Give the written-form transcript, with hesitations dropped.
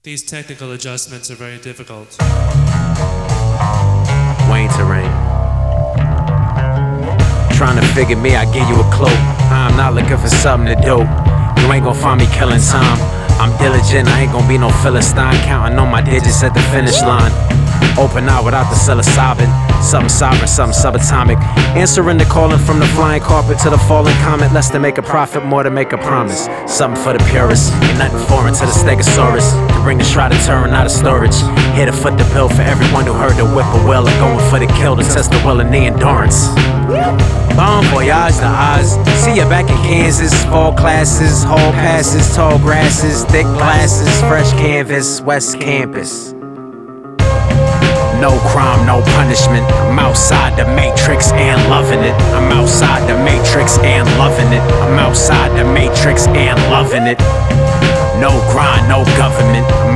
These technical adjustments are very difficult. Wayne Terrain. Trying to figure me, I give you a clue. I'm not looking for something to do. You ain't gon' find me killing time. I'm diligent, I ain't gon' be no Philistine. Counting on my digits at the finish line. Open out without the psilocybin. Something sovereign, something subatomic. Answering the calling from the flying carpet to the falling comet. Less to make a profit, more to make a promise. Something for the purists, ain't nothing foreign to the stegosaurus. To bring the shroud of Turin out of storage. Here to foot the bill for everyone who heard the whippoorwill and going for the kill to test the will and the endurance. Bon voyage to Oz. See you back in Kansas. Fall classes, hall passes, tall grasses, thick glasses, fresh canvas, West Campus. No crime, no punishment. I'm outside the matrix and loving it. I'm outside the matrix and loving it. I'm outside the matrix and loving it. No grind, no government. I'm